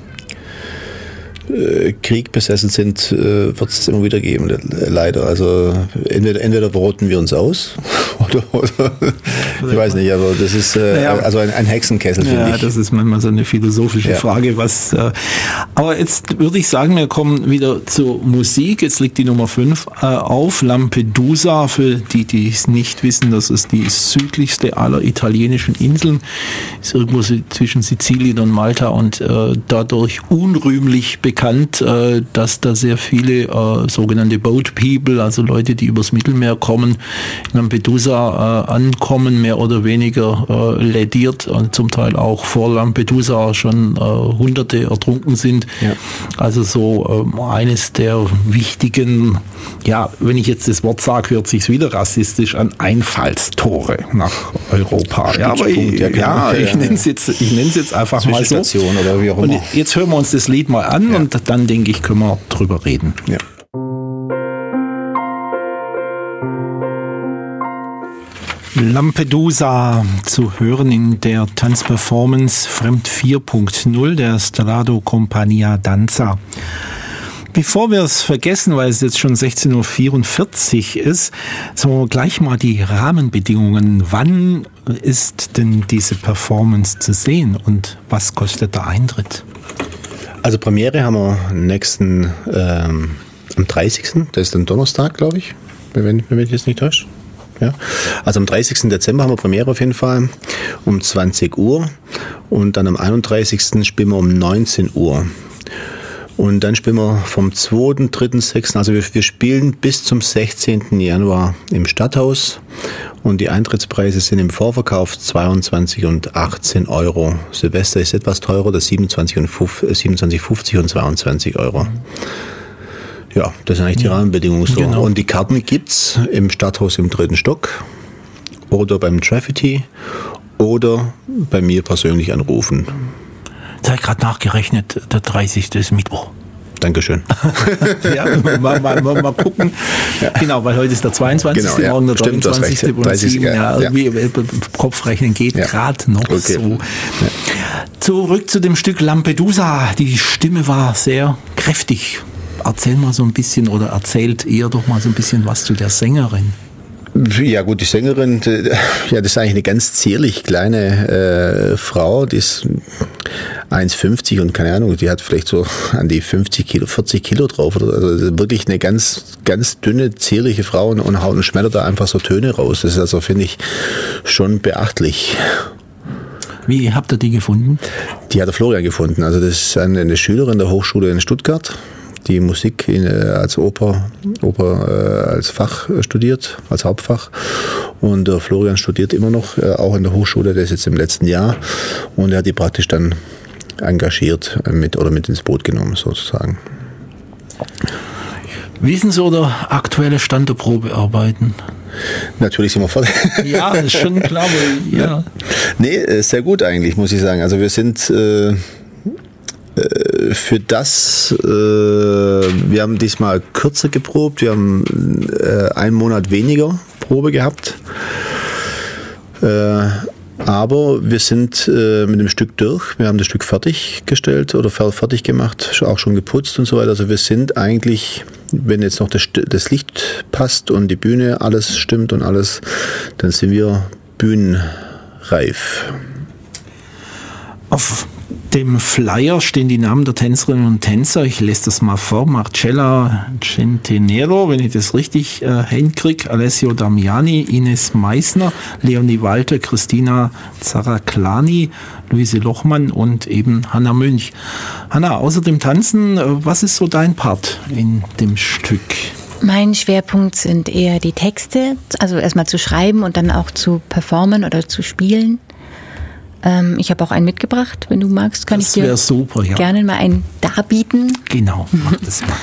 Krieg besessen sind, wird es immer wieder geben, leider. Also entweder, entweder roten wir uns aus oder, oder ich weiß nicht, aber das ist äh, naja. also ein, ein Hexenkessel, finde ja, ich. Ja, das ist manchmal so eine philosophische ja. Frage. Was, äh, aber jetzt würde ich sagen, wir kommen wieder zur Musik. Jetzt liegt die Nummer fünf äh, auf, Lampedusa. Für die, die es nicht wissen, das ist die südlichste aller italienischen Inseln. Ist irgendwo zwischen Sizilien und Malta und äh, dadurch unrühmlich bekannt. bekannt, dass da sehr viele äh, sogenannte Boat People, also Leute, die übers Mittelmeer kommen, in Lampedusa äh, ankommen, mehr oder weniger äh, lädiert und zum Teil auch vor Lampedusa schon äh, Hunderte ertrunken sind. Ja. Also so äh, eines der wichtigen, ja, wenn ich jetzt das Wort sage, hört sich's wieder rassistisch an, Einfallstore nach Europa. Ja, aber ich, ja, ja, ich nenne es jetzt, ich nenne es jetzt einfach mal so. Oder wie auch immer. Und jetzt hören wir uns das Lied mal an ja. und dann, denke ich, können wir drüber reden. Ja. Lampedusa zu hören in der Tanzperformance Fremd vier Punkt null der Strado Compagnia Danza. Bevor wir es vergessen, weil es jetzt schon sechzehn Uhr vierundvierzig ist, sagen wir gleich mal die Rahmenbedingungen. Wann ist denn diese Performance zu sehen und was kostet der Eintritt? Also Premiere haben wir nächsten ähm, am dreißigsten Das ist ein Donnerstag, glaube ich, wenn, wenn mich jetzt nicht täuscht. Ja. Also am dreißigsten Dezember haben wir Premiere auf jeden Fall um zwanzig Uhr und dann am einunddreißigsten spielen wir um neunzehn Uhr. Und dann spielen wir vom zweiten, dritten, sechsten Also wir, wir spielen bis zum sechzehnten Januar im Stadthaus und die Eintrittspreise sind im Vorverkauf zweiundzwanzig und achtzehn Euro. Silvester ist etwas teurer, das siebenundzwanzig und fünfzig und zweiundzwanzig Euro. Ja, das sind eigentlich die ja. Rahmenbedingungen so. Genau. Und die Karten gibt's im Stadthaus im dritten Stock oder beim Traffiti oder bei mir persönlich anrufen. Jetzt habe ich gerade nachgerechnet, der dreißigste ist Mittwoch. Dankeschön. ja, mal, mal, mal, mal gucken. Ja. Genau, weil heute ist der zweiundzwanzigste Genau, ja. Morgen der Stimmt, dreiundzwanzigste dreißig, ja, ja, irgendwie ja. Kopfrechnen geht ja. gerade noch okay. so. Ja. Zurück zu dem Stück Lampedusa. Die Stimme war sehr kräftig. Erzähl mal so ein bisschen oder erzählt ihr doch mal so ein bisschen was zu der Sängerin. Ja gut, die Sängerin, ja, das ist eigentlich eine ganz zierlich kleine äh, Frau, die ist eins fünfzig und keine Ahnung, die hat vielleicht so an die fünfzig Kilo, vierzig Kilo drauf. Oder, also wirklich eine ganz, ganz dünne, zierliche Frau und, und haut und schmettert da einfach so Töne raus. Das ist also, finde ich, schon beachtlich. Wie habt ihr die gefunden? Die hat der Florian gefunden. Also das ist eine, eine Schülerin der Hochschule in Stuttgart, die Musik in, als Oper, Oper äh, als Fach studiert, als Hauptfach. Und äh, Florian studiert immer noch, äh, auch in der Hochschule, der ist jetzt im letzten Jahr. Und er hat die praktisch dann engagiert mit oder mit ins Boot genommen, sozusagen. Wie sind so der aktuelle Stand der Probearbeiten? Natürlich sind wir voll. Ja, ist schon klar. Weil, ja. Nee, sehr gut eigentlich, muss ich sagen. Also wir sind... Äh, Für das, äh, wir haben diesmal kürzer geprobt, wir haben äh, einen Monat weniger Probe gehabt, äh, aber wir sind äh, mit dem Stück durch, wir haben das Stück fertiggestellt oder fertig gemacht, auch schon geputzt und so weiter, also wir sind eigentlich, wenn jetzt noch das, das Licht passt und die Bühne, alles stimmt und alles, dann sind wir bühnenreif. Auf dem Flyer stehen die Namen der Tänzerinnen und Tänzer. Ich lese das mal vor. Marcella Centenero, wenn ich das richtig äh, hinkriege, Alessio Damiani, Ines Meissner, Leonie Walter, Christina Zaraklani, Luise Lochmann und eben Hanna Münch. Hanna, außer dem Tanzen, was ist so dein Part in dem Stück? Mein Schwerpunkt sind eher die Texte, also erstmal zu schreiben und dann auch zu performen oder zu spielen. Ähm, ich habe auch einen mitgebracht, wenn du magst, kann das ich dir super, ja. gerne mal einen darbieten. Genau, mach das mal.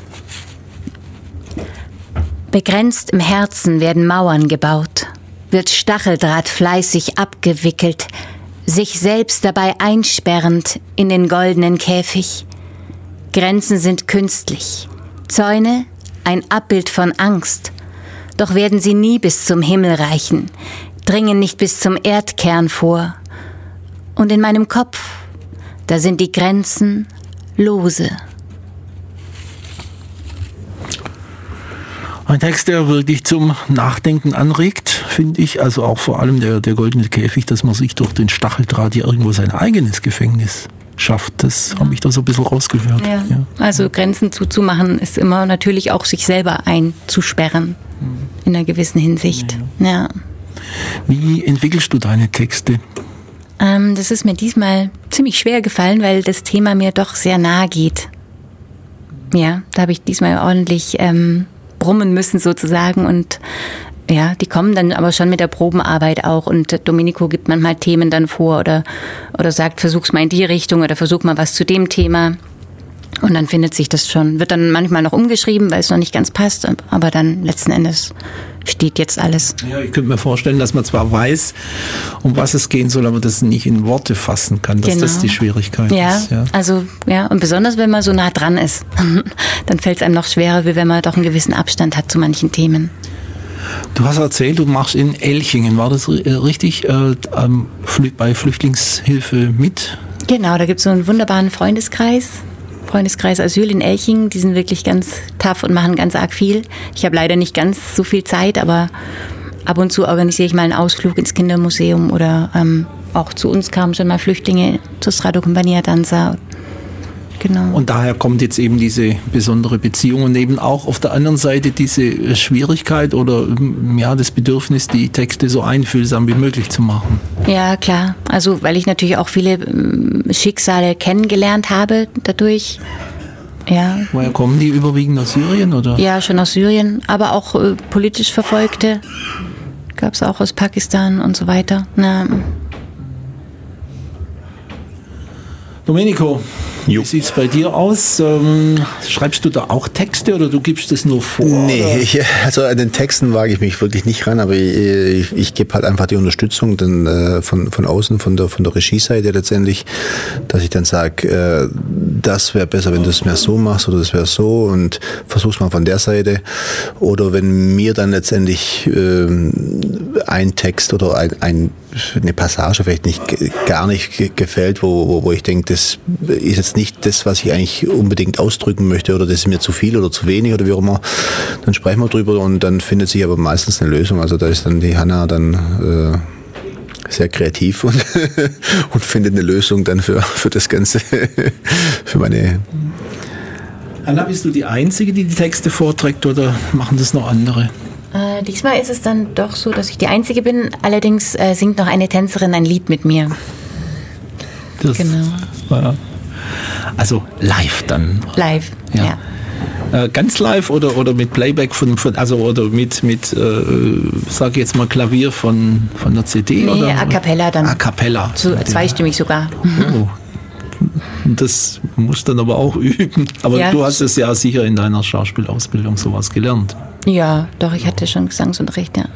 Begrenzt im Herzen werden Mauern gebaut, wird Stacheldraht fleißig abgewickelt, sich selbst dabei einsperrend in den goldenen Käfig. Grenzen sind künstlich, Zäune ein Abbild von Angst, doch werden sie nie bis zum Himmel reichen, dringen nicht bis zum Erdkern vor. Und in meinem Kopf, da sind die Grenzen lose. Ein Text, der wirklich zum Nachdenken anregt, finde ich. Also auch vor allem der, der goldene Käfig, dass man sich durch den Stacheldraht ja irgendwo sein eigenes Gefängnis schafft. Das ja. habe ich da so ein bisschen rausgehört. Ja. Ja. Also Grenzen zuzumachen ist immer natürlich auch sich selber einzusperren. Mhm. In einer gewissen Hinsicht. Ja. Ja. Wie entwickelst du deine Texte? Ähm, das ist mir diesmal ziemlich schwer gefallen, weil das Thema mir doch sehr nahe geht. Ja, da habe ich diesmal ordentlich ähm, brummen müssen sozusagen und ja, die kommen dann aber schon mit der Probenarbeit auch und Domenico gibt manchmal Themen dann vor oder, oder sagt, versuch's mal in die Richtung oder versuch mal was zu dem Thema und dann findet sich das schon, wird dann manchmal noch umgeschrieben, weil es noch nicht ganz passt, aber dann letzten Endes steht jetzt alles. Ja, ich könnte mir vorstellen, dass man zwar weiß, um was es gehen soll, aber das nicht in Worte fassen kann, dass genau. das die Schwierigkeit ja, ist. Ja, also ja, und besonders wenn man so nah dran ist, dann fällt es einem noch schwerer, wie wenn man doch einen gewissen Abstand hat zu manchen Themen. Du hast erzählt, du machst in Elchingen, war das richtig, äh, ähm, bei Flüchtlingshilfe mit? Genau, da gibt es so einen wunderbaren Freundeskreis. Freundeskreis Asyl in Elchingen, die sind wirklich ganz tough und machen ganz arg viel. Ich habe leider nicht ganz so viel Zeit, aber ab und zu organisiere ich mal einen Ausflug ins Kindermuseum oder ähm, auch zu uns kamen schon mal Flüchtlinge zur Strado Compagnia Danza. Genau. Und daher kommt jetzt eben diese besondere Beziehung und eben auch auf der anderen Seite diese Schwierigkeit oder ja, das Bedürfnis, die Texte so einfühlsam wie möglich zu machen. Ja, klar. Also weil ich natürlich auch viele Schicksale kennengelernt habe dadurch. Ja. Woher kommen die überwiegend aus Syrien, oder? Ja, schon aus Syrien, aber auch äh, politisch Verfolgte. Gab es auch aus Pakistan und so weiter. Na. Domenico, jo. Wie sieht es bei dir aus? Ähm, schreibst du da auch Texte oder du gibst es nur vor? Nee, ich, also an den Texten wage ich mich wirklich nicht ran, aber ich, ich, ich gebe halt einfach die Unterstützung dann, äh, von, von außen, von der, von der Regieseite letztendlich, dass ich dann sage, äh, das wäre besser, wenn du es mehr so machst oder das wäre so und versuch's mal von der Seite. Oder wenn mir dann letztendlich äh, ein Text oder ein, ein, eine Passage vielleicht nicht gar nicht gefällt, wo, wo, wo ich denke, das ist jetzt nicht das, was ich eigentlich unbedingt ausdrücken möchte oder das ist mir zu viel oder zu wenig oder wie auch immer, dann sprechen wir drüber und dann findet sich aber meistens eine Lösung. Also da ist dann die Hanna dann äh, sehr kreativ und, und findet eine Lösung dann für, für das Ganze, für meine... Hanna, bist du die Einzige, die die Texte vorträgt oder machen das noch andere? Äh, diesmal ist es dann doch so, dass ich die Einzige bin. Allerdings äh, singt noch eine Tänzerin ein Lied mit mir. Das, genau. Ja. Also live dann. Live, ja. ja. Äh, ganz live oder, oder mit Playback von, von also oder mit, mit äh, sag ich jetzt mal Klavier von, von der C D? Nee, oder? A Cappella dann. A Cappella. Zu, zweistimmig sogar. Oh. Das musst du dann aber auch üben. Aber ja. Du hast es ja sicher in deiner Schauspielausbildung sowas gelernt. Ja, doch, ich hatte schon Gesangsunterricht, ja.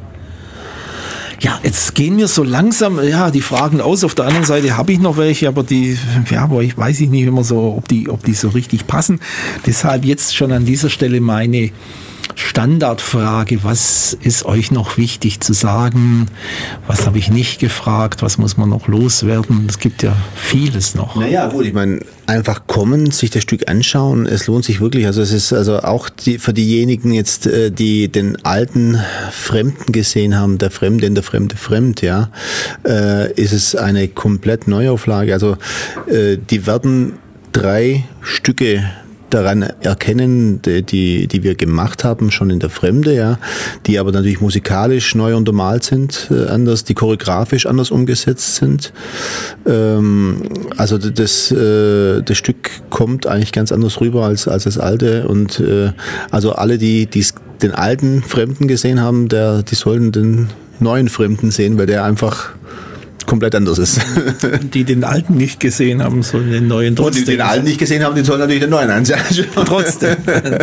Ja, jetzt gehen mir so langsam ja, die Fragen aus. Auf der anderen Seite habe ich noch welche, aber die, ja, aber ich weiß nicht immer so, ob die, ob die so richtig passen. Deshalb jetzt schon an dieser Stelle meine Standardfrage: Was ist euch noch wichtig zu sagen? Was habe ich nicht gefragt? Was muss man noch loswerden? Es gibt ja vieles noch. Naja, gut, ich meine, einfach kommen, sich das Stück anschauen, es lohnt sich wirklich. Also es ist also auch die, für diejenigen jetzt, die den alten Fremden gesehen haben, der Fremde in der Fremde fremd, ja, äh, ist es eine komplett Neuauflage. Also äh, die werden drei Stücke daran erkennen, die, die wir gemacht haben, schon in der Fremde, ja, die aber natürlich musikalisch neu untermalt sind, äh, anders, die choreografisch anders umgesetzt sind. Ähm, also das, äh, das Stück kommt eigentlich ganz anders rüber als, als das alte und äh, also alle, die, die den alten Fremden gesehen haben, der, die sollten den neuen Fremden sehen, weil der einfach komplett anders ist. Die den alten nicht gesehen haben, sollen den neuen trotzdem. Und die den alten nicht gesehen haben, die sollen natürlich den neuen ansehen. Trotzdem.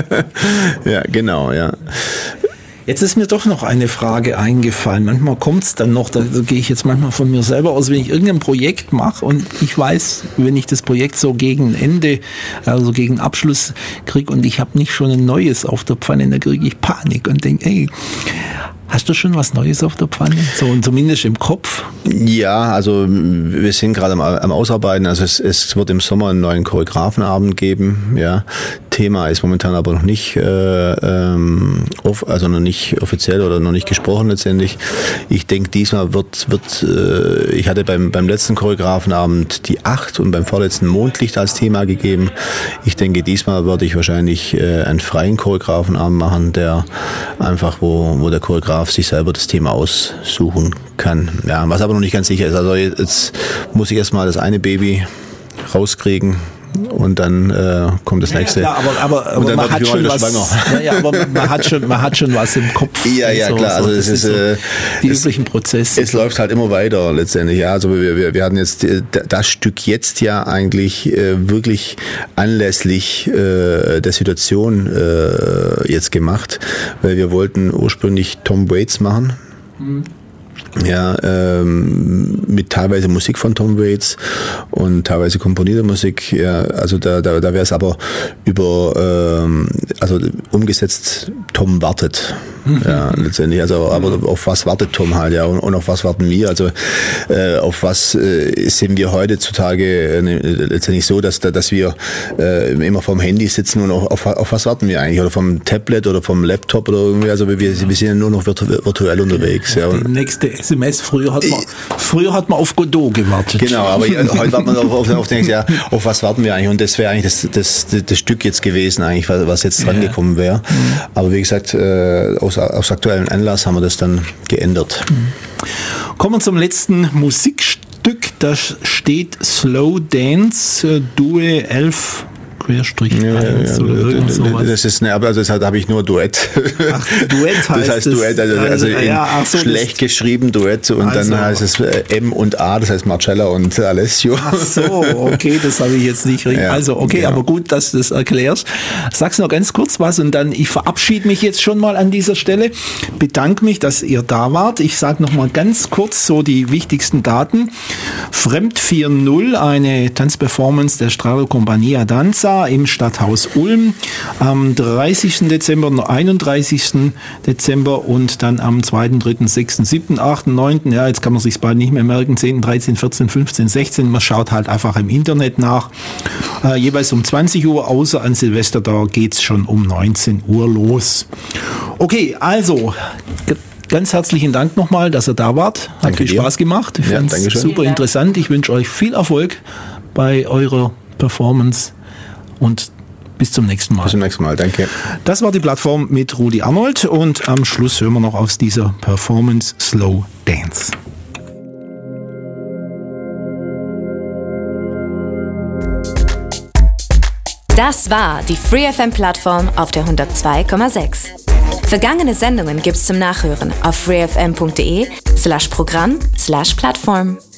Ja, genau, ja. Jetzt ist mir doch noch eine Frage eingefallen. Manchmal kommt es dann noch, da, da gehe ich jetzt manchmal von mir selber aus, wenn ich irgendein Projekt mache und ich weiß, wenn ich das Projekt so gegen Ende, also gegen Abschluss kriege und ich habe nicht schon ein neues auf der Pfanne, dann kriege ich Panik und denke, ey, hast du schon was Neues auf der Pfanne? So, und zumindest im Kopf? Ja, also wir sind gerade am, am Ausarbeiten. Also es, es wird im Sommer einen neuen Choreografenabend geben. Ja, Thema ist momentan aber noch nicht, äh, ähm, off, also noch nicht offiziell oder noch nicht gesprochen letztendlich. Ich denke, diesmal wird, wird äh, ich hatte beim, beim letzten Choreografenabend die acht und beim vorletzten Mondlicht als Thema gegeben. Ich denke, diesmal werde ich wahrscheinlich äh, einen freien Choreografenabend machen, der einfach, wo, wo der Choreograf sich selber das Thema aussuchen kann. Ja, was aber noch nicht ganz sicher ist. Also jetzt muss ich erstmal das eine Baby rauskriegen und dann äh, kommt das nächste. Ja, aber, aber, aber, dann man hat schon was, ja, ja, aber man hat schon, man hat schon was im Kopf. Ja, ja, so, klar. Also so, das, das ist, ist so die es, üblichen Prozesse. Es läuft halt immer weiter letztendlich. Ja, also wir, wir, wir hatten jetzt das Stück jetzt ja eigentlich äh, wirklich anlässlich äh, der Situation äh, jetzt gemacht, weil wir wollten ursprünglich Tom Waits machen. Mhm. Ja, ähm, mit teilweise Musik von Tom Waits und teilweise komponierte Musik. Ja, also da, da, da wäre es aber über, ähm, also umgesetzt, Tom wartet. Ja, letztendlich. Also, aber auf was wartet Tom halt, ja, und, und auf was warten wir? Also, äh, auf was äh, sind wir heutzutage äh, letztendlich so, dass, dass wir äh, immer vom Handy sitzen und auf, auf was warten wir eigentlich? Oder vom Tablet oder vom Laptop oder irgendwie? Also, wir, wir sind ja nur noch virtu virtuell unterwegs. Ja. Die nächste S M S, früher hat man, früher hat man auf Godot gewartet. Genau, aber heute warten wir auf, auf, auf, auf, ja, auf was warten wir eigentlich? Und das wäre eigentlich das, das, das, das Stück jetzt gewesen, eigentlich, was, was jetzt dran gekommen wäre. Mhm. Aber wie gesagt, äh, aus, aus aktuellem Anlass haben wir das dann geändert. Mhm. Kommen wir zum letzten Musikstück. Da steht Slow Dance, Due elf. Querstrich ja, eins ja, oder irgend sowas. Das ist eine, also deshalb habe ich nur Duett. Ach, Duett heißt das heißt Duett, also, also, also ja, ach so, schlecht geschrieben Duett und also, dann heißt es M und A, das heißt Marcella und Alessio. Ach so, okay, das habe ich jetzt nicht richtig. Ja, also okay, genau. Aber gut, dass du das erklärst. Sag's noch ganz kurz was und dann, ich verabschiede mich jetzt schon mal an dieser Stelle. Bedanke mich, dass ihr da wart. Ich sage noch mal ganz kurz so die wichtigsten Daten. Fremd vier null, eine Tanzperformance der Strada Compagnia Danza im Stadthaus Ulm am dreißigsten Dezember, einunddreißigsten Dezember und dann am zweiten, dritten, sechsten, siebten, achten, neunten Ja, jetzt kann man sich bald nicht mehr merken. zehnten, dreizehnten, vierzehnten, fünfzehnten, sechzehnten Man schaut halt einfach im Internet nach. Äh, jeweils um zwanzig Uhr, außer an Silvester, da geht's schon um neunzehn Uhr los. Okay, also ganz herzlichen Dank nochmal, dass ihr da wart. Hat Danke viel dir. Spaß gemacht. Ich ja, fand es super interessant. Ich wünsche euch viel Erfolg bei eurer Performance. Und bis zum nächsten Mal. Bis zum nächsten Mal, danke. Das war die Plattform mit Rudi Arnold und am Schluss hören wir noch aus dieser Performance Slow Dance. Das war die Free F M-Plattform auf der hundertzwei Komma sechs. Vergangene Sendungen gibt's zum Nachhören auf freefm punkt de slash Programm slash Plattform.